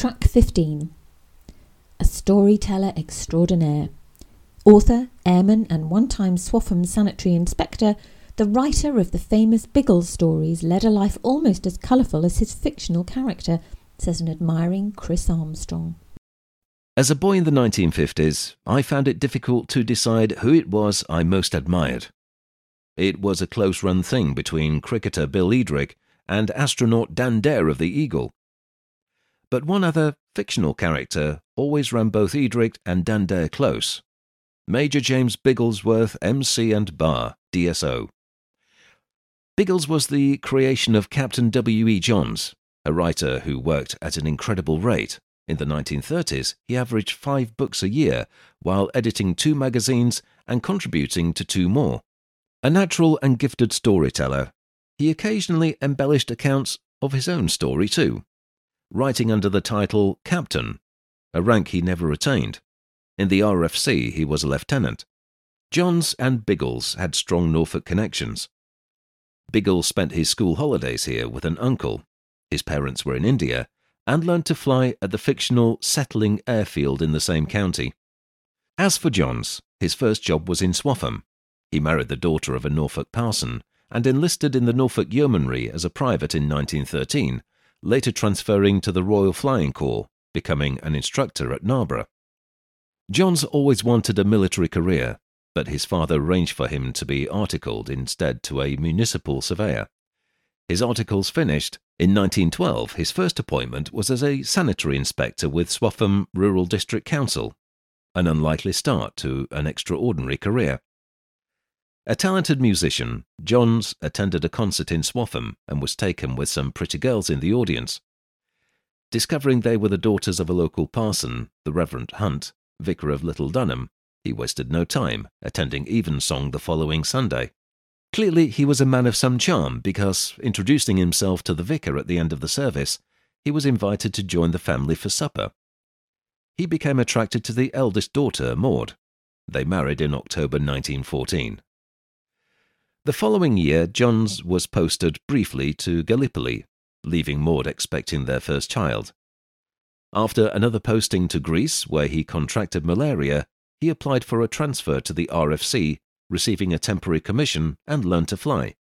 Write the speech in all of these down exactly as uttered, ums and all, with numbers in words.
Track fifteen. A storyteller extraordinaire. Author, airman and one-time Swaffham sanitary inspector, the writer of the famous Biggles stories led a life almost as colourful as his fictional character, says an admiring Chris Armstrong. As a boy in the nineteen fifties, I found it difficult to decide who it was I most admired. It was a close-run thing between cricketer Bill Edrick and astronaut Dan Dare of the Eagle. But one other, fictional character, always ran both Edrick and Dan Dare close. Major James Bigglesworth, M C and Bar, D S O. Biggles was the creation of Captain W E Johns, a writer who worked at an incredible rate. In the nineteen thirties, he averaged five books a year, while editing two magazines and contributing to two more. A natural and gifted storyteller, he occasionally embellished accounts of his own story too, writing under the title Captain, a rank he never attained. In the R F C, he was a lieutenant. Johns and Biggles had strong Norfolk connections. Biggles spent his school holidays here with an uncle. His parents were in India, and learned to fly at the fictional Settling airfield in the same county. As for Johns, his first job was in Swaffham. He married the daughter of a Norfolk parson, and enlisted in the Norfolk Yeomanry as a private in nineteen thirteen, later transferring to the Royal Flying Corps, becoming an instructor at Narborough. Johns always wanted a military career, but his father arranged for him to be articled instead to a municipal surveyor. His articles finished, in nineteen twelve his first appointment was as a sanitary inspector with Swaffham Rural District Council, an unlikely start to an extraordinary career. A talented musician, Johns attended a concert in Swaffham and was taken with some pretty girls in the audience. Discovering they were the daughters of a local parson, the Reverend Hunt, vicar of Little Dunham, he wasted no time, attending evensong the following Sunday. Clearly he was a man of some charm because, introducing himself to the vicar at the end of the service, he was invited to join the family for supper. He became attracted to the eldest daughter, Maud. They married in October nineteen fourteen. The following year, Johns was posted briefly to Gallipoli, leaving Maud expecting their first child. After another posting to Greece, where he contracted malaria, he applied for a transfer to the R F C, receiving a temporary commission, and learned to fly.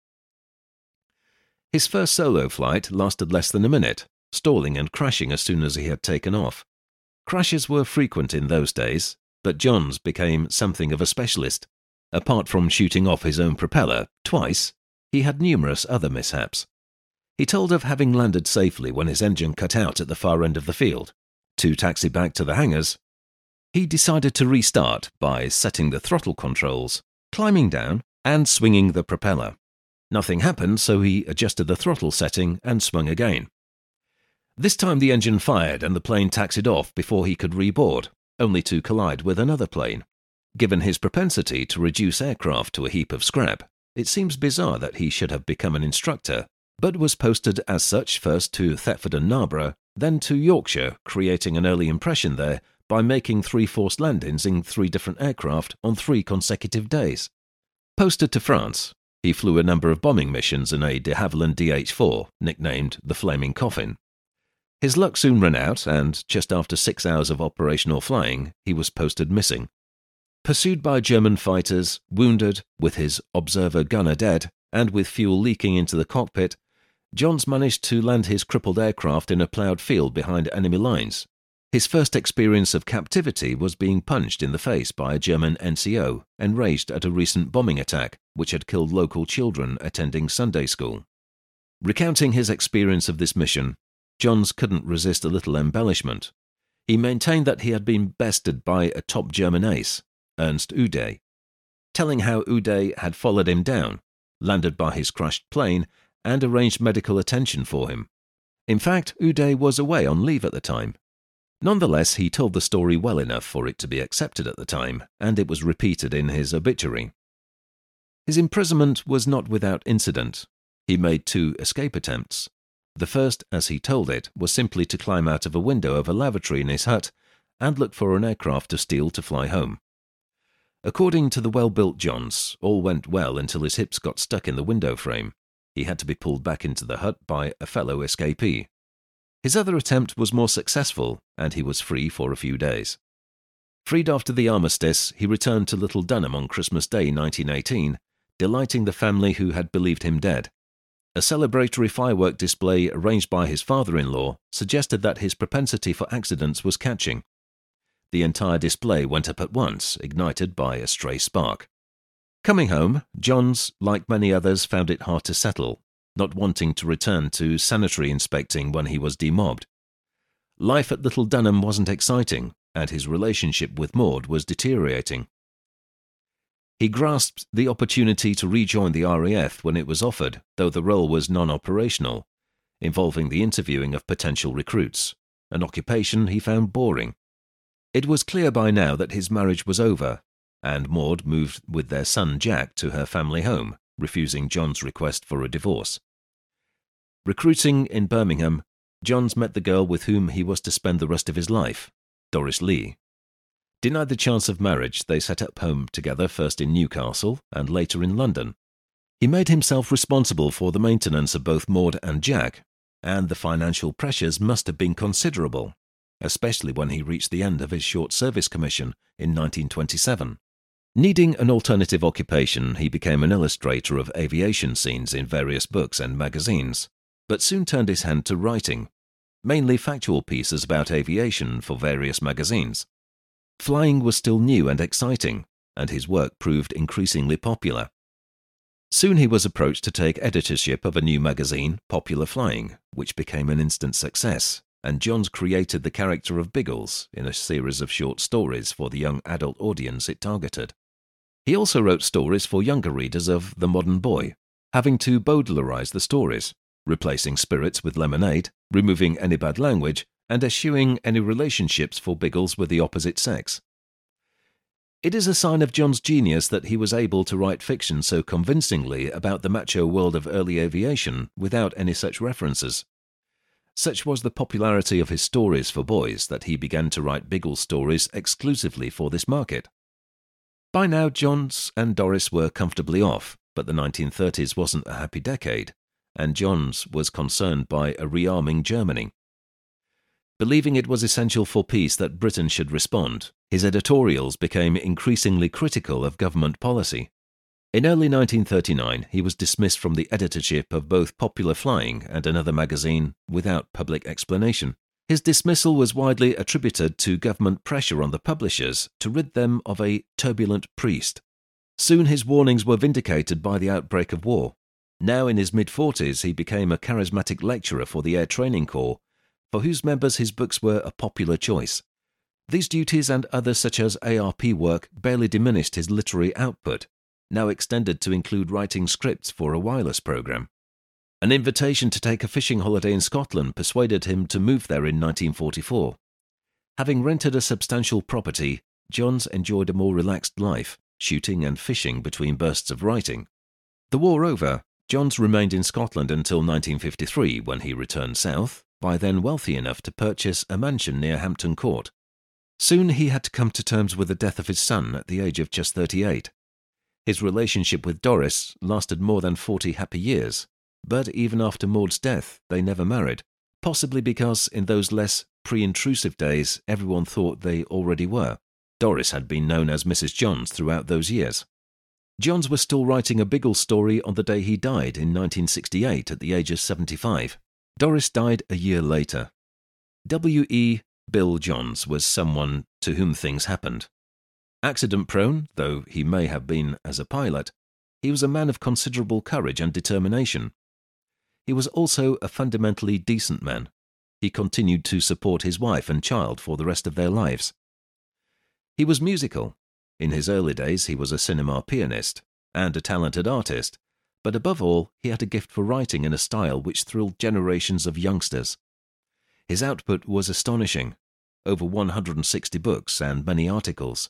His first solo flight lasted less than a minute, stalling and crashing as soon as he had taken off. Crashes were frequent in those days, but Johns became something of a specialist. Apart from shooting off his own propeller twice, he had numerous other mishaps. He told of having landed safely when his engine cut out at the far end of the field. To taxi back to the hangars, he decided to restart by setting the throttle controls, climbing down, and swinging the propeller. Nothing happened, so he adjusted the throttle setting and swung again. This time the engine fired and the plane taxied off before he could reboard, only to collide with another plane. Given his propensity to reduce aircraft to a heap of scrap, it seems bizarre that he should have become an instructor, but was posted as such first to Thetford and Narborough, then to Yorkshire, creating an early impression there by making three forced landings in three different aircraft on three consecutive days. Posted to France, he flew a number of bombing missions in a de Havilland D H four, nicknamed the Flaming Coffin. His luck soon ran out, and just after six hours of operational flying, he was posted missing. Pursued by German fighters, wounded, with his observer gunner dead, and with fuel leaking into the cockpit, Johns managed to land his crippled aircraft in a ploughed field behind enemy lines. His first experience of captivity was being punched in the face by a German N C O, enraged at a recent bombing attack which had killed local children attending Sunday school. Recounting his experience of this mission, Johns couldn't resist a little embellishment. He maintained that he had been bested by a top German ace, Ernst Uday, telling how Uday had followed him down, landed by his crashed plane, and arranged medical attention for him. In fact, Uday was away on leave at the time. Nonetheless, he told the story well enough for it to be accepted at the time, and it was repeated in his obituary. His imprisonment was not without incident. He made two escape attempts. The first, as he told it, was simply to climb out of a window of a lavatory in his hut and look for an aircraft to steal to fly home. According to the well-built Johns, all went well until his hips got stuck in the window frame. He had to be pulled back into the hut by a fellow escapee. His other attempt was more successful, and he was free for a few days. Freed after the armistice, he returned to Little Dunham on Christmas Day nineteen eighteen, delighting the family who had believed him dead. A celebratory firework display arranged by his father-in-law suggested that his propensity for accidents was catching. The entire display went up at once, ignited by a stray spark. Coming home, Johns, like many others, found it hard to settle, not wanting to return to sanitary inspecting when he was demobbed. Life at Little Dunham wasn't exciting, and his relationship with Maud was deteriorating. He grasped the opportunity to rejoin the R A F when it was offered, though the role was non-operational, involving the interviewing of potential recruits, an occupation he found boring. It was clear by now that his marriage was over, and Maud moved with their son Jack to her family home, refusing John's request for a divorce. Recruiting in Birmingham, Johns met the girl with whom he was to spend the rest of his life, Doris Lee. Denied the chance of marriage, they set up home together first in Newcastle and later in London. He made himself responsible for the maintenance of both Maud and Jack, and the financial pressures must have been considerable, especially when he reached the end of his short service commission in nineteen twenty-seven. Needing an alternative occupation, he became an illustrator of aviation scenes in various books and magazines, but soon turned his hand to writing, mainly factual pieces about aviation for various magazines. Flying was still new and exciting, and his work proved increasingly popular. Soon he was approached to take editorship of a new magazine, Popular Flying, which became an instant success, and Johns created the character of Biggles in a series of short stories for the young adult audience it targeted. He also wrote stories for younger readers of The Modern Boy, having to Baudelairize the stories, replacing spirits with lemonade, removing any bad language, and eschewing any relationships for Biggles with the opposite sex. It is a sign of John's genius that he was able to write fiction so convincingly about the macho world of early aviation without any such references. Such was the popularity of his stories for boys that he began to write Biggles stories exclusively for this market. By now, Johns and Doris were comfortably off, but the nineteen thirties wasn't a happy decade, and Johns was concerned by a rearming Germany. Believing it was essential for peace that Britain should respond, his editorials became increasingly critical of government policy. In early nineteen thirty-nine, he was dismissed from the editorship of both Popular Flying and another magazine without public explanation. His dismissal was widely attributed to government pressure on the publishers to rid them of a turbulent priest. Soon his warnings were vindicated by the outbreak of war. Now in his mid-forties, he became a charismatic lecturer for the Air Training Corps, for whose members his books were a popular choice. These duties and others such as A R P work barely diminished his literary output, now extended to include writing scripts for a wireless program. An invitation to take a fishing holiday in Scotland persuaded him to move there in nineteen forty-four. Having rented a substantial property, Johns enjoyed a more relaxed life, shooting and fishing between bursts of writing. The war over, Johns remained in Scotland until nineteen fifty-three, when he returned south, by then wealthy enough to purchase a mansion near Hampton Court. Soon he had to come to terms with the death of his son at the age of just thirty-eight. His relationship with Doris lasted more than forty happy years, but even after Maud's death they never married, possibly because in those less pre-intrusive days everyone thought they already were. Doris had been known as Missus Johns throughout those years. Johns was still writing a Biggles story on the day he died in nineteen sixty-eight at the age of seventy-five. Doris died a year later. W E Bill Johns was someone to whom things happened. Accident-prone, though he may have been as a pilot, he was a man of considerable courage and determination. He was also a fundamentally decent man. He continued to support his wife and child for the rest of their lives. He was musical. In his early days he was a cinema pianist and a talented artist, but above all he had a gift for writing in a style which thrilled generations of youngsters. His output was astonishing, over one hundred sixty books and many articles.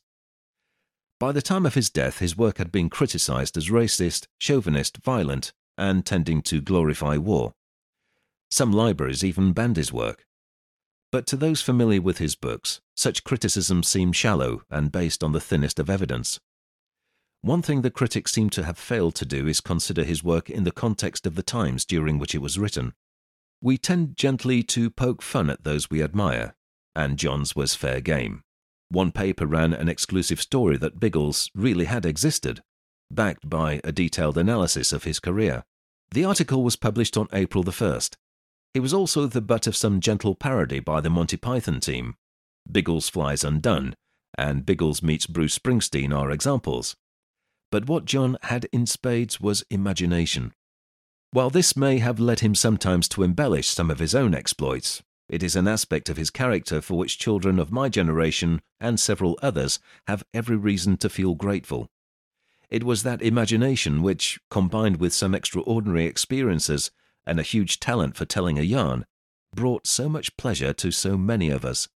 By the time of his death his work had been criticized as racist, chauvinist, violent, and tending to glorify war. Some libraries even banned his work. But to those familiar with his books, such criticism seemed shallow and based on the thinnest of evidence. One thing the critics seem to have failed to do is consider his work in the context of the times during which it was written. We tend gently to poke fun at those we admire, and John's was fair game. One paper ran an exclusive story that Biggles really had existed, backed by a detailed analysis of his career. The article was published on April the first. He was also the butt of some gentle parody by the Monty Python team. Biggles Flies Undone and Biggles Meets Bruce Springsteen are examples. But what John had in spades was imagination. While this may have led him sometimes to embellish some of his own exploits, it is an aspect of his character for which children of my generation and several others have every reason to feel grateful. It was that imagination which, combined with some extraordinary experiences and a huge talent for telling a yarn, brought so much pleasure to so many of us.